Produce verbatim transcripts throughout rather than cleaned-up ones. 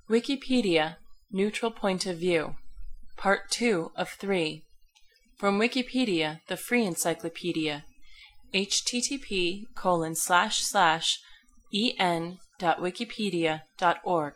Wikipedia, Neutral Point of View, Part two of three. From Wikipedia, the free encyclopedia, http colon slash slash en dot wikipedia dot org.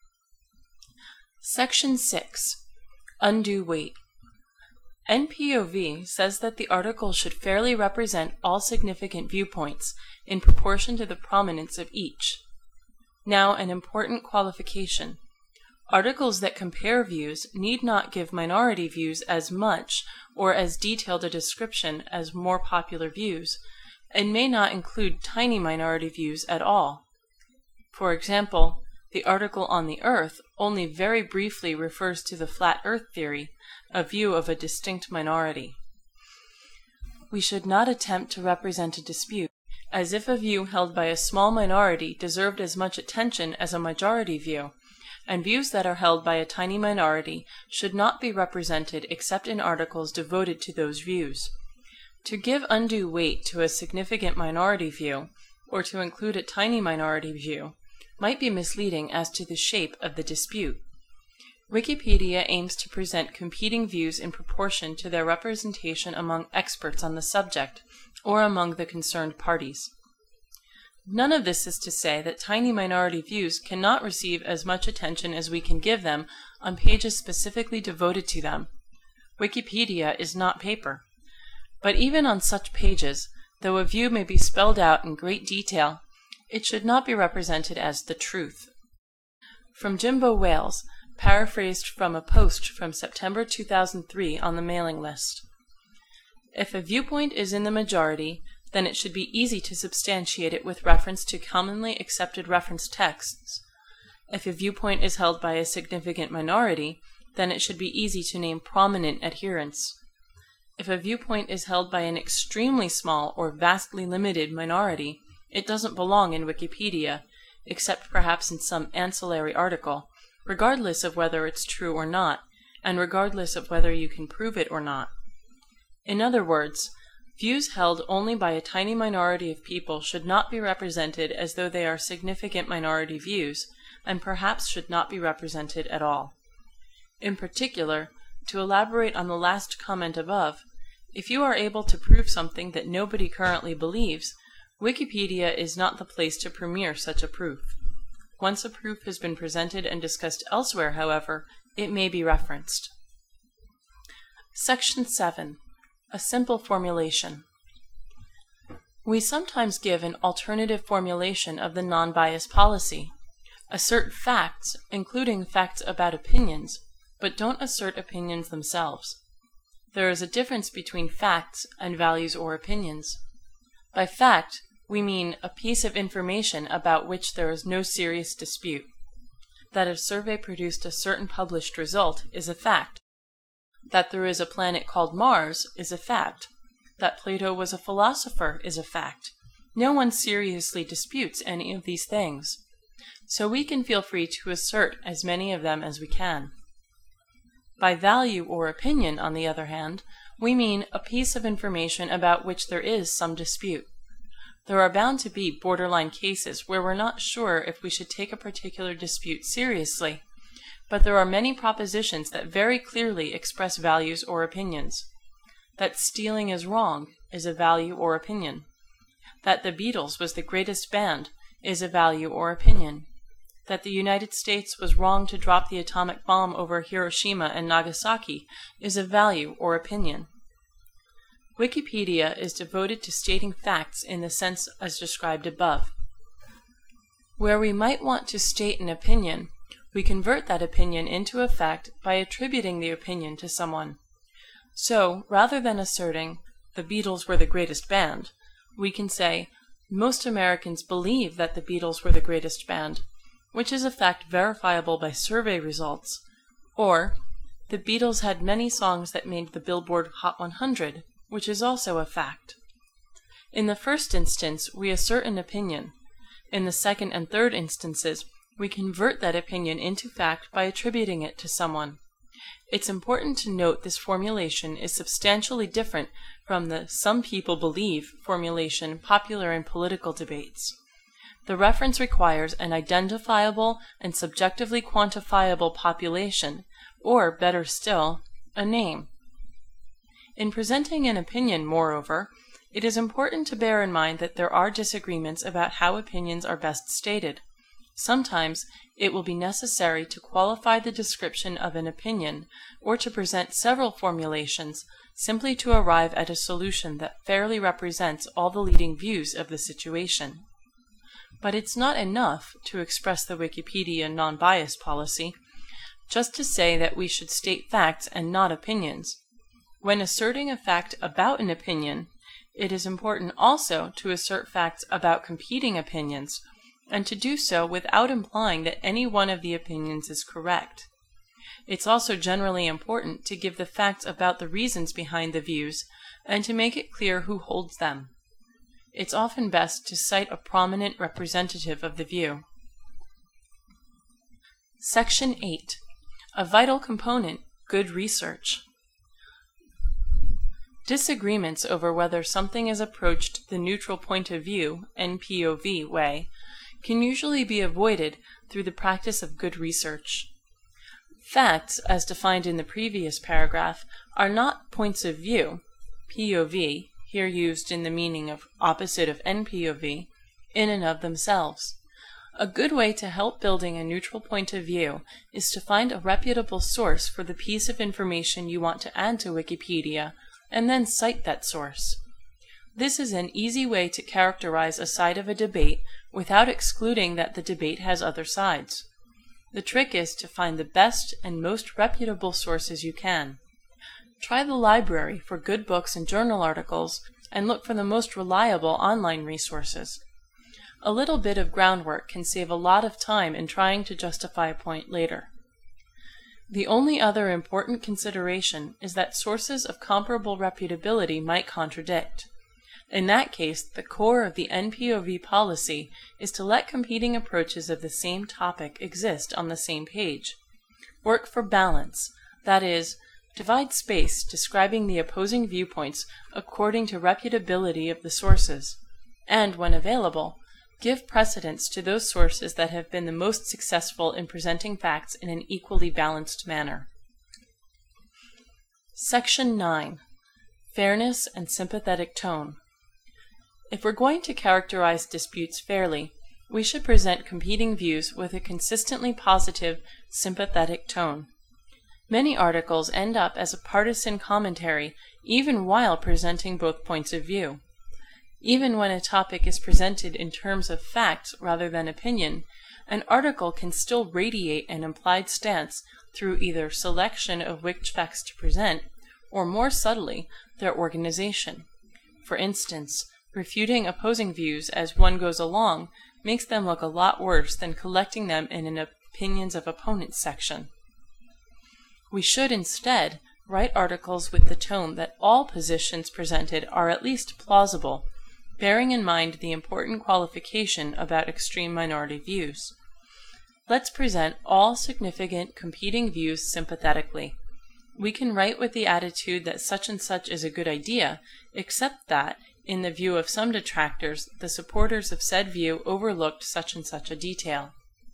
Section six. Undue Weight. N P O V says that the article should fairly represent all significant viewpoints in proportion to the prominence of each. Now, an important qualification. Articles that compare views need not give minority views as much or as detailed a description as more popular views, and may not include tiny minority views at all. For example, the article on the Earth only very briefly refers to the flat Earth theory, a view of a distinct minority. We should not attempt to represent a dispute as if a view held by a small minority deserved as much attention as a majority view, and views that are held by a tiny minority should not be represented except in articles devoted to those views. To give undue weight to a significant minority view, or to include a tiny minority view, might be misleading as to the shape of the dispute. Wikipedia aims to present competing views in proportion to their representation among experts on the subject, or among the concerned parties. None of this is to say that tiny minority views cannot receive as much attention as we can give them on pages specifically devoted to them. Wikipedia is not paper. But even on such pages, though a view may be spelled out in great detail, it should not be represented as the truth. From Jimbo Wales, paraphrased from a post from September two thousand three on the mailing list. If a viewpoint is in the majority, then it should be easy to substantiate it with reference to commonly accepted reference texts. If a viewpoint is held by a significant minority, then it should be easy to name prominent adherents. If a viewpoint is held by an extremely small or vastly limited minority, it doesn't belong in Wikipedia, except perhaps in some ancillary article, regardless of whether it's true or not, and regardless of whether you can prove it or not. In other words, views held only by a tiny minority of people should not be represented as though they are significant minority views, and perhaps should not be represented at all. In particular, to elaborate on the last comment above, if you are able to prove something that nobody currently believes, Wikipedia is not the place to premiere such a proof. Once a proof has been presented and discussed elsewhere, however, it may be referenced. Section seven. A simple formulation. We sometimes give an alternative formulation of the non-bias policy. Assert facts, including facts about opinions, but don't assert opinions themselves. There is a difference between facts and values or opinions. By fact, we mean a piece of information about which there is no serious dispute. That a survey produced a certain published result is a fact. That there is a planet called Mars is a fact. That Plato was a philosopher is a fact. No one seriously disputes any of these things, so we can feel free to assert as many of them as we can. By value or opinion, on the other hand, we mean a piece of information about which there is some dispute. There are bound to be borderline cases where we're not sure if we should take a particular dispute seriously, but there are many propositions that very clearly express values or opinions. That stealing is wrong is a value or opinion. That the Beatles was the greatest band is a value or opinion. That the United States was wrong to drop the atomic bomb over Hiroshima and Nagasaki is a value or opinion. Wikipedia is devoted to stating facts in the sense as described above. Where we might want to state an opinion, we convert that opinion into a fact by attributing the opinion to someone. So, rather than asserting, the Beatles were the greatest band, we can say, most Americans believe that the Beatles were the greatest band, which is a fact verifiable by survey results, or, the Beatles had many songs that made the Billboard Hot one hundred, which is also a fact. In the first instance, we assert an opinion. In the second and third instances, we convert that opinion into fact by attributing it to someone. It's important to note this formulation is substantially different from the "some people believe" formulation popular in political debates. the reference requires an identifiable and subjectively quantifiable population, or, better still, a name. In presenting an opinion, moreover, it is important to bear in mind that there are disagreements about how opinions are best stated. Sometimes it will be necessary to qualify the description of an opinion, or to present several formulations, simply to arrive at a solution that fairly represents all the leading views of the situation. But it's not enough to express the Wikipedia non-bias policy, just to say that we should state facts and not opinions. When asserting a fact about an opinion, it is important also to assert facts about competing opinions, and to do so without implying that any one of the opinions is correct. It's also generally important to give the facts about the reasons behind the views, and to make it clear who holds them. It's often best to cite a prominent representative of the view. Section eight. A vital component, good research. Disagreements over whether something is approached the neutral point of view, N P O V, way can usually be avoided through the practice of good research. Facts, as defined in the previous paragraph, are not points of view, P O V, here used in the meaning of opposite of N P O V, in and of themselves. A good way to help building a neutral point of view is to find a reputable source for the piece of information you want to add to Wikipedia, and then cite that source. This is an easy way to characterize a side of a debate without excluding that the debate has other sides. The trick is to find the best and most reputable sources you can. Try the library for good books and journal articles, and look for the most reliable online resources. A little bit of groundwork can save a lot of time in trying to justify a point later. The only other important consideration is that sources of comparable reputability might contradict. In that case, the core of the N P O V policy is to let competing approaches of the same topic exist on the same page. Work for balance, that is, divide space describing the opposing viewpoints according to reputability of the sources, and, when available, give precedence to those sources that have been the most successful in presenting facts in an equally balanced manner. Section nine. Fairness and sympathetic tone. If we're going to characterize disputes fairly, we should present competing views with a consistently positive, sympathetic tone. Many articles end up as a partisan commentary even while presenting both points of view. Even when a topic is presented in terms of facts rather than opinion, an article can still radiate an implied stance through either selection of which facts to present, or more subtly, their organization. For instance, refuting opposing views as one goes along makes them look a lot worse than collecting them in an opinions of opponents section. We should instead write articles with the tone that all positions presented are at least plausible, bearing in mind the important qualification about extreme minority views. Let's present all significant competing views sympathetically. We can write with the attitude that such and such is a good idea, except that, in the view of some detractors, the supporters of said view overlooked such and such a detail.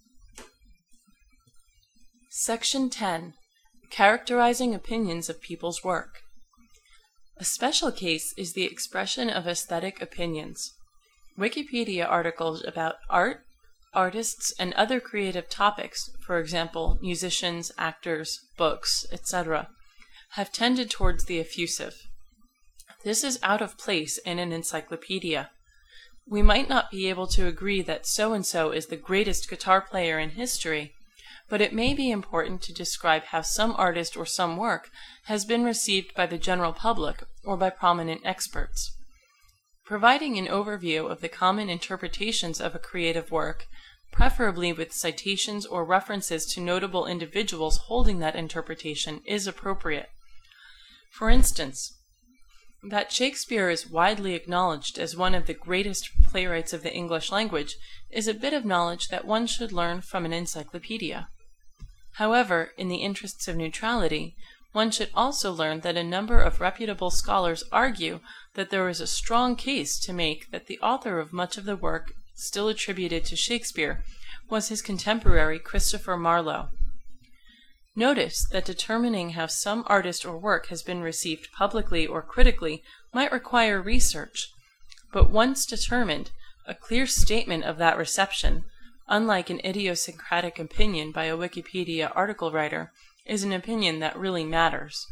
Section ten. Characterizing opinions of people's work. A special case is the expression of aesthetic opinions. Wikipedia articles about art, artists, and other creative topics, for example, musicians, actors, books, et cetera, have tended towards the effusive. This is out of place in an encyclopedia. We might not be able to agree that so-and-so is the greatest guitar player in history, but it may be important to describe how some artist or some work has been received by the general public or by prominent experts. Providing an overview of the common interpretations of a creative work, preferably with citations or references to notable individuals holding that interpretation, is appropriate. For instance, that Shakespeare is widely acknowledged as one of the greatest playwrights of the English language is a bit of knowledge that one should learn from an encyclopedia. However, in the interests of neutrality, one should also learn that a number of reputable scholars argue that there is a strong case to make that the author of much of the work still attributed to Shakespeare, was his contemporary Christopher Marlowe. Notice that determining how some artist or work has been received publicly or critically might require research, but once determined, a clear statement of that reception, unlike an idiosyncratic opinion by a Wikipedia article writer, is an opinion that really matters.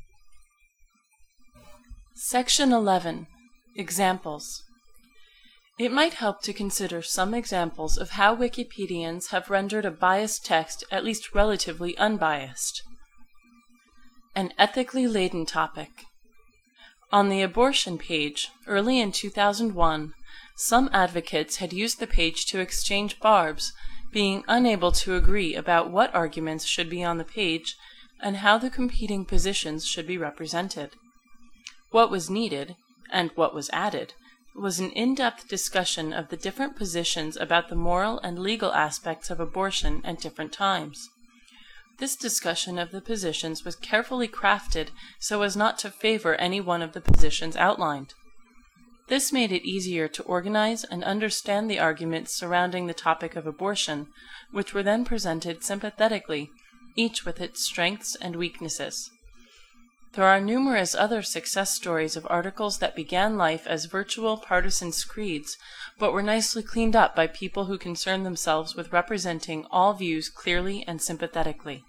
Section eleven. Examples. It might help to consider some examples of how Wikipedians have rendered a biased text at least relatively unbiased. An ethically laden topic. On the abortion page, early in two thousand one, some advocates had used the page to exchange barbs, being unable to agree about what arguments should be on the page and how the competing positions should be represented. What was needed, and what was added, was an in-depth discussion of the different positions about the moral and legal aspects of abortion at different times. This discussion of the positions was carefully crafted so as not to favor any one of the positions outlined. This made it easier to organize and understand the arguments surrounding the topic of abortion, which were then presented sympathetically, each with its strengths and weaknesses. There are numerous other success stories of articles that began life as virtual partisan screeds, but were nicely cleaned up by people who concern themselves with representing all views clearly and sympathetically.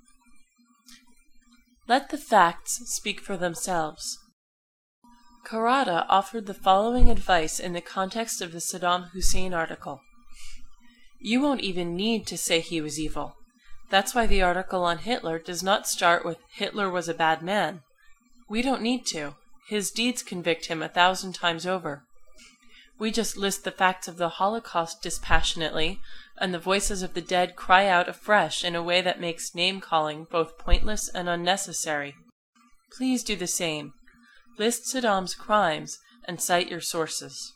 Let the facts speak for themselves. Karada offered the following advice in the context of the Saddam Hussein article. You won't even need to say he was evil. That's why the article on Hitler does not start with Hitler was a bad man. We don't need to. His deeds convict him a thousand times over. We just list the facts of the Holocaust dispassionately, and the voices of the dead cry out afresh in a way that makes name-calling both pointless and unnecessary. Please do the same. List Saddam's crimes and cite your sources.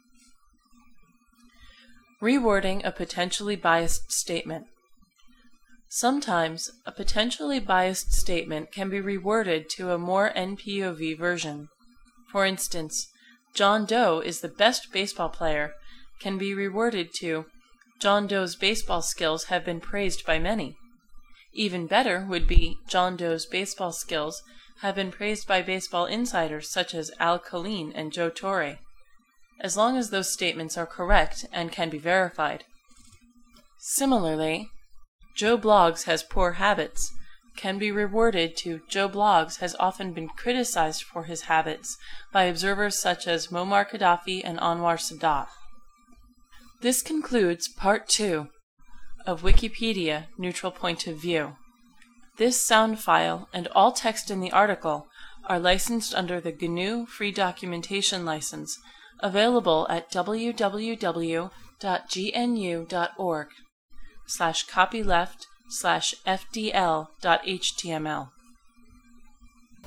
Rewording a potentially biased statement. Sometimes, a potentially biased statement can be reworded to a more N P O V version. For instance, John Doe is the best baseball player can be reworded to John Doe's baseball skills have been praised by many. Even better would be John Doe's baseball skills have been praised by baseball insiders such as Al Colleen and Joe Torre, as long as those statements are correct and can be verified. Similarly, Joe Bloggs has poor habits can be reworded to Joe Bloggs has often been criticized for his habits by observers such as Muammar Gaddafi and Anwar Sadat. This concludes Part two of Wikipedia Neutral Point of View. This sound file and all text in the article are licensed under the G N U Free Documentation License, available at w w w dot g n u dot org slash copyleft slash f d l dot h t m l.